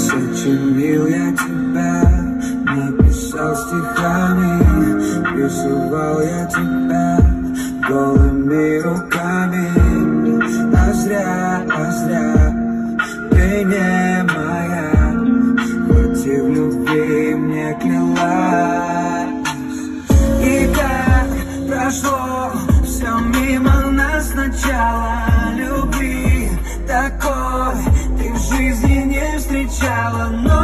Сочинил я тебя, написал стихами, рисовал я тебя голыми руками. А зря ты не моя, хоть и в любви мне клялась. И как прошло все мимо нас начало любви, такой ты в жизни не встречала.